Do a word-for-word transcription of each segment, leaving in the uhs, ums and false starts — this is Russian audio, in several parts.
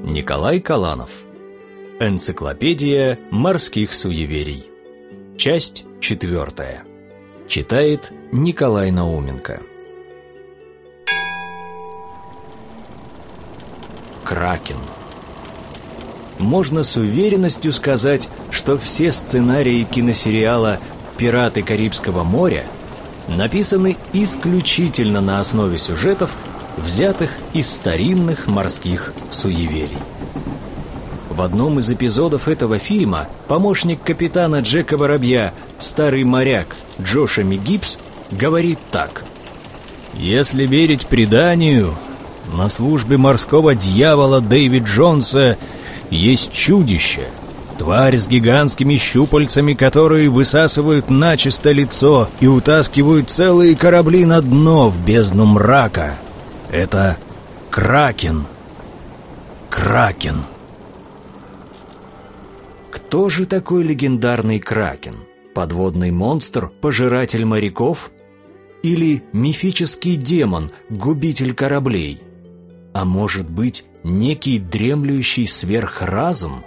Николай Каланов. Энциклопедия морских суеверий. Часть четвертая. Читает Николай Науменко. Кракен. Можно с уверенностью сказать, что все сценарии киносериала «Пираты Карибского моря» написаны исключительно на основе сюжетов, взятых из старинных морских суеверий. В одном из эпизодов этого фильма помощник капитана Джека Воробья, старый моряк Джошами Гибс, говорит так: «Если верить преданию, на службе морского дьявола Дэйви Джонса есть чудище, тварь с гигантскими щупальцами, которые высасывают начисто лицо и утаскивают целые корабли на дно в бездну мрака. Это Кракен. Кракен». Кто же такой легендарный Кракен? Подводный монстр, пожиратель моряков? Или мифический демон, губитель кораблей? А может быть, некий дремлющий сверхразум?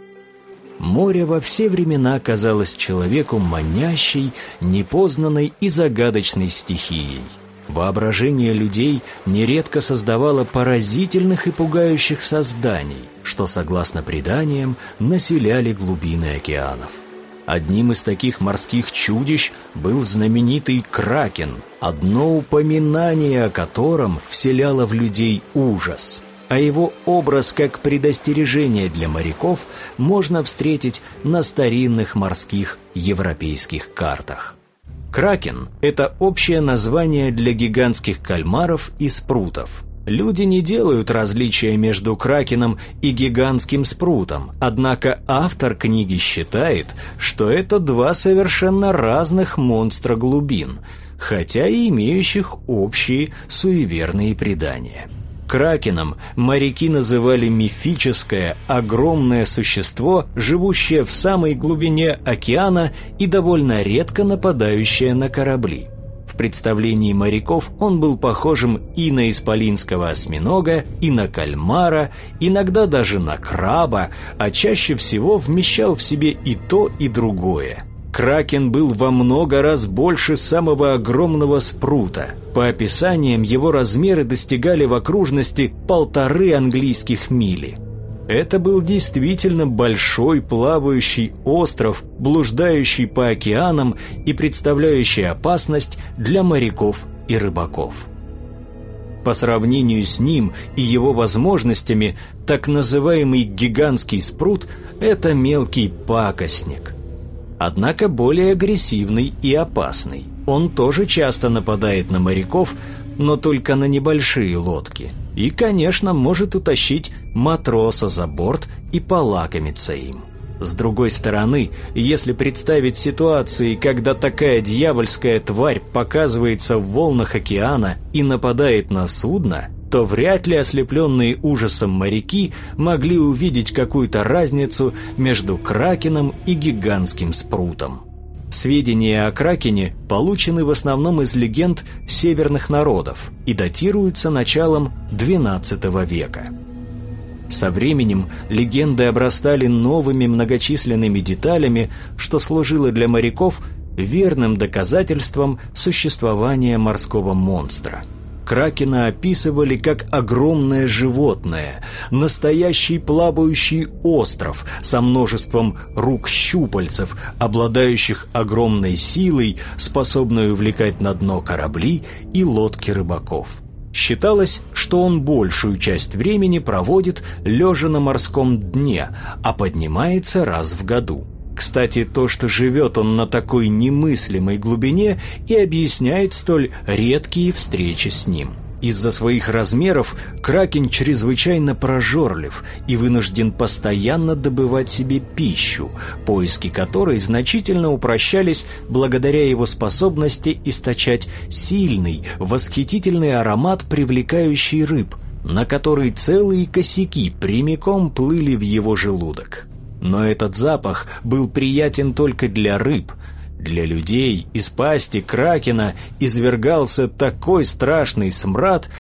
Море во все времена казалось человеку манящей, непознанной и загадочной стихией. Воображение людей нередко создавало поразительных и пугающих созданий, что, согласно преданиям, населяли глубины океанов. Одним из таких морских чудищ был знаменитый Кракен, одно упоминание о котором вселяло в людей ужас. А его образ как предостережение для моряков можно встретить на старинных морских европейских картах. Кракен – это общее название для гигантских кальмаров и спрутов. Люди не делают различия между кракеном и гигантским спрутом, однако автор книги считает, что это два совершенно разных монстра глубин, хотя и имеющих общие суеверные предания. Кракеном моряки называли мифическое, огромное существо, живущее в самой глубине океана и довольно редко нападающее на корабли. В представлении моряков он был похожим и на исполинского осьминога, и на кальмара, иногда даже на краба, а чаще всего вмещал в себе и то, и другое. Кракен был во много раз больше самого огромного спрута. По описаниям, его размеры достигали в окружности полторы английских мили. Это был действительно большой плавающий остров, блуждающий по океанам и представляющий опасность для моряков и рыбаков. По сравнению с ним и его возможностями, так называемый гигантский спрут – это мелкий пакостник. Однако более агрессивный и опасный. Он тоже часто нападает на моряков, но только на небольшие лодки. И, конечно, может утащить матроса за борт и полакомиться им. С другой стороны, если представить ситуации, когда такая дьявольская тварь показывается в волнах океана и нападает на судно, то вряд ли ослепленные ужасом моряки могли увидеть какую-то разницу между кракеном и гигантским спрутом. Сведения о кракене получены в основном из легенд северных народов и датируются началом двенадцатого века. Со временем легенды обрастали новыми многочисленными деталями, что служило для моряков верным доказательством существования морского монстра. Кракена описывали как огромное животное, настоящий плавающий остров со множеством рук-щупальцев, обладающих огромной силой, способной увлекать на дно корабли и лодки рыбаков. Считалось, что он большую часть времени проводит лежа на морском дне, а поднимается раз в году. Кстати, то, что живет он на такой немыслимой глубине, и объясняет столь редкие встречи с ним. Из-за своих размеров кракен чрезвычайно прожорлив и вынужден постоянно добывать себе пищу, поиски которой значительно упрощались благодаря его способности источать сильный, восхитительный аромат, привлекающий рыб, на который целые косяки прямиком плыли в его желудок. Но этот запах был приятен только для рыб. Для людей из пасти кракена извергался такой страшный смрад,